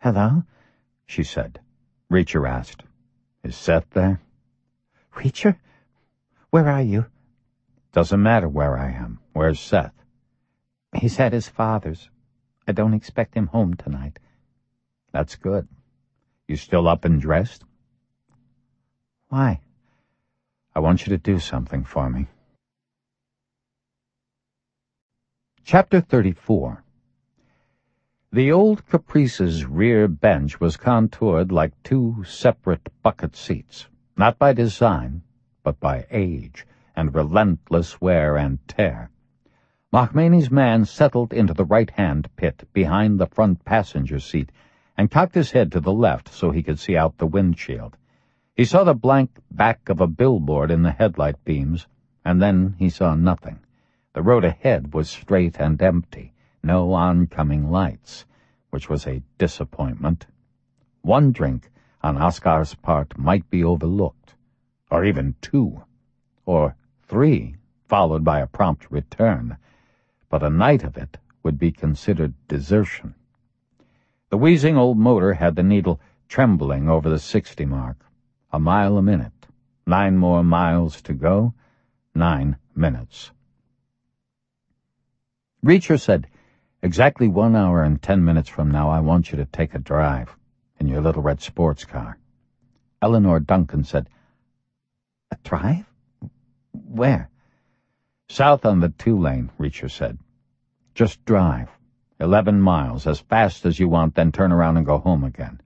"Hello?" she said. Reacher asked, "Is Seth there?" "Reacher? Where are you?" "Doesn't matter where I am. Where's Seth?" "He's at his father's. I don't expect him home tonight." "That's good. You still up and dressed?" "Why?" "I want you to do something for me." Chapter 34. The old Caprice's rear bench was contoured like two separate bucket seats, not by design, but by age and relentless wear and tear. Mahmeni's man settled into the right-hand pit behind the front passenger seat and cocked his head to the left so he could see out the windshield. He saw the blank back of a billboard in the headlight beams, and then he saw nothing. The road ahead was straight and empty, no oncoming lights, which was a disappointment. One drink on Oscar's part might be overlooked, or even two, or three, followed by a prompt return, but a night of it would be considered desertion. The wheezing old motor had the needle trembling over the 60 mark. A mile a minute. 9 more miles to go. 9 minutes. Reacher said, "Exactly 1 hour and 10 minutes from now I want you to take a drive in your little red sports car." Eleanor Duncan said, "A drive? Where?" "South on the 2-lane, Reacher said. "Just drive. 11 miles, as fast as you want, then turn around and go home again."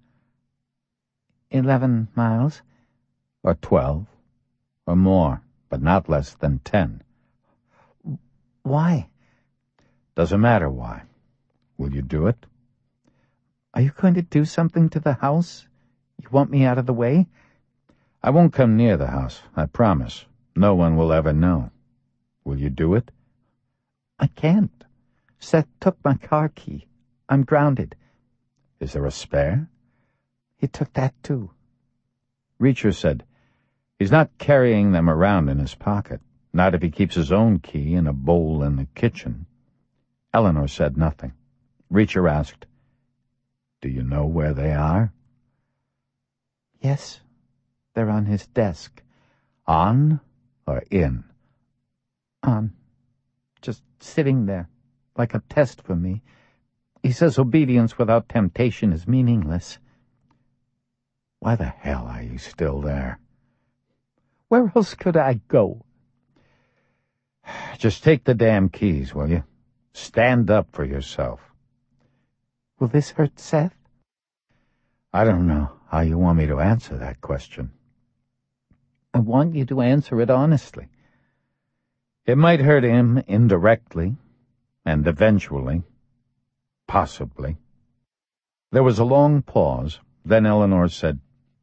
11 miles? Or 12. Or more, but not less than 10. "Why?" "Doesn't matter why. Will you do it?" "Are you going to do something to the house? You want me out of the way?" "I won't come near the house, I promise. No one will ever know. Will you do it?" "I can't. Seth took my car key. I'm grounded." "Is there a spare?" "He took that too." Reacher said, "He's not carrying them around in his pocket, not if he keeps his own key in a bowl in the kitchen." Eleanor said nothing. Reacher asked, "Do you know where they are?" "Yes, they're on his desk." "On or in?" "On. Just sitting there, like a test for me. He says obedience without temptation is meaningless." "Why the hell are you still there?" "Where else could I go?" "Just take the damn keys, will you? Stand up for yourself." "Will this hurt Seth?" "I don't know how you want me to answer that question." "I want you to answer it honestly." "It might hurt him indirectly, and eventually. Possibly." There was a long pause. Then Eleanor said,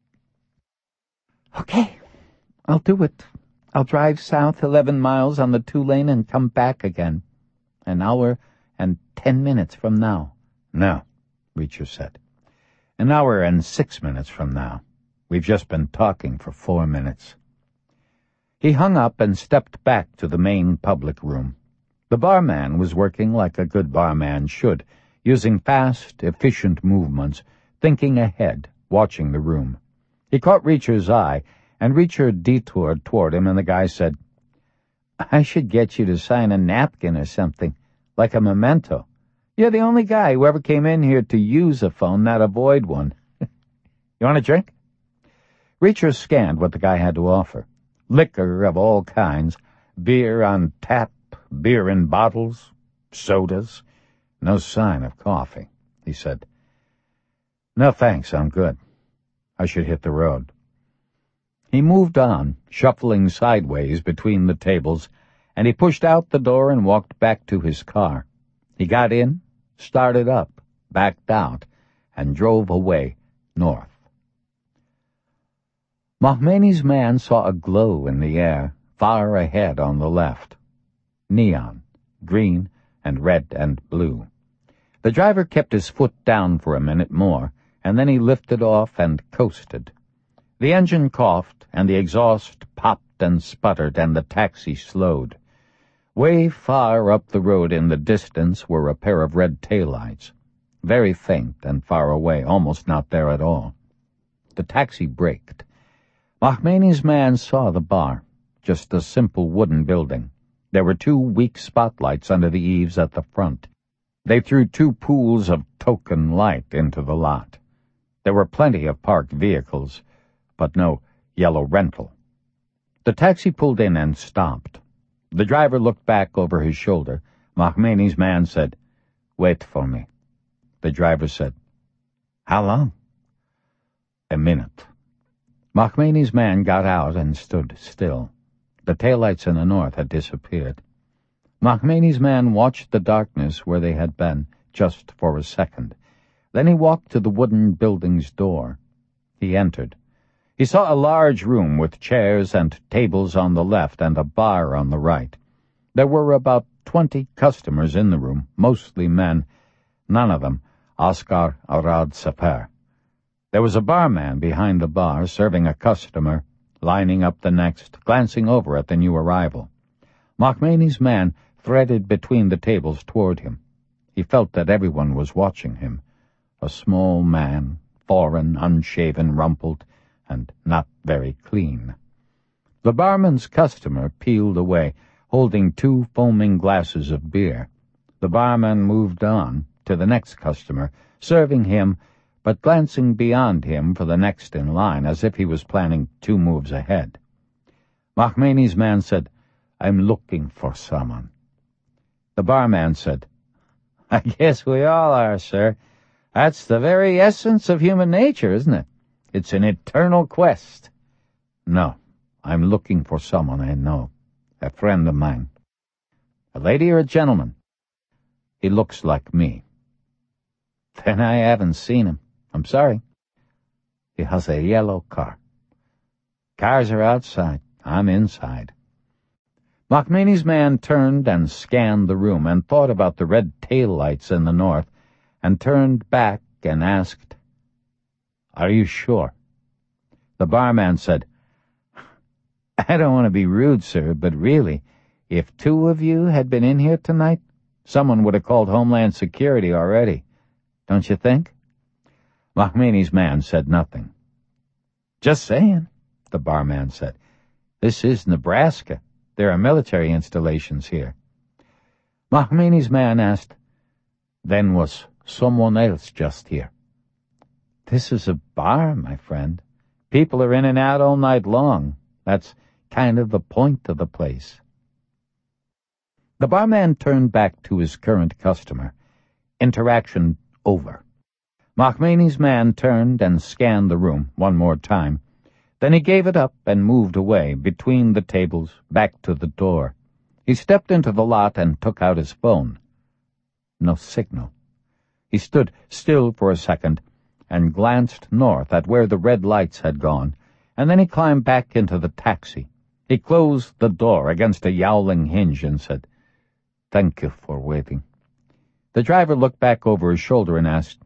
"Okay, I'll do it. I'll drive south 11 miles on the 2-lane and come back again. 1 hour and 10 minutes from now." "No," Reacher said. 1 hour and 6 minutes from now. We've just been talking for 4 minutes." He hung up and stepped back to the main public room. The barman was working like a good barman should, using fast, efficient movements, thinking ahead, watching the room. He caught Reacher's eye, and Reacher detoured toward him, and the guy said, "I should get you to sign a napkin or something, like a memento. You're the only guy who ever came in here to use a phone, not avoid one." "You want a drink?" Reacher scanned what the guy had to offer. Liquor of all kinds, beer on tap, beer in bottles, sodas. No sign of coffee. He said, "No thanks, I'm good. I should hit the road." He moved on, shuffling sideways between the tables, and he pushed out the door and walked back to his car. He got in, started up, backed out, and drove away north. Mahmeni's man saw a glow in the air, far ahead on the left. Neon, green and red and blue. The driver kept his foot down for a minute more, and then he lifted off and coasted. The engine coughed, and the exhaust popped and sputtered, and the taxi slowed. Way far up the road in the distance were a pair of red taillights. very faint and far away, almost not there at all. The taxi braked. Mahmeni's man saw the bar, just a simple wooden building. There were 2 weak spotlights under the eaves at the front. They threw 2 pools of token light into the lot. There were plenty of parked vehicles, but no yellow rental. The taxi pulled in and stopped. The driver looked back over his shoulder. Mahmeni's man said, "Wait for me." The driver said, "How long?" "A minute." Mahmeni's man got out and stood still. The taillights in the north had disappeared. Mahmeni's man watched the darkness where they had been, just for a second. Then he walked to the wooden building's door. He entered. He saw a large room with chairs and tables on the left and a bar on the right. There were about 20 customers in the room, mostly men, none of them Oscar Arad Saper. There was a barman behind the bar, serving a customer, lining up the next, glancing over at the new arrival. Mahmeni's man threaded between the tables toward him. He felt that everyone was watching him. A small man, foreign, unshaven, rumpled, and not very clean. The barman's customer peeled away, holding 2 foaming glasses of beer. The barman moved on to the next customer, serving him, but glancing beyond him for the next in line, as if he was planning 2 moves ahead. Mahmeni's man said, "I'm looking for someone." The barman said, "I guess we all are, sir. That's the very essence of human nature, isn't it? It's an eternal quest." "No, I'm looking for someone I know, a friend of mine." "A lady or a gentleman?" "He looks like me." "Then I haven't seen him. I'm sorry." "He has a yellow car." "Cars are outside. I'm inside." Mahmeni's man turned and scanned the room and thought about the red taillights in the north and turned back and asked, "Are you sure?" The barman said, "I don't want to be rude, sir, but really, if 2 of you had been in here tonight, someone would have called Homeland Security already. Don't you think?" Mahmeni's man said nothing. "Just saying," the barman said. "This is Nebraska. There are military installations here." Mahmeni's man asked, "Then was someone else just here?" "This is a bar, my friend. People are in and out all night long. That's kind of the point of the place." The barman turned back to his current customer. Interaction over. Mahmeni's man turned and scanned the room 1 more time. Then he gave it up and moved away, between the tables, back to the door. He stepped into the lot and took out his phone. No signal. He stood still for a second and glanced north at where the red lights had gone, and then he climbed back into the taxi. He closed the door against a yowling hinge and said, "Thank you for waiting." The driver looked back over his shoulder and asked,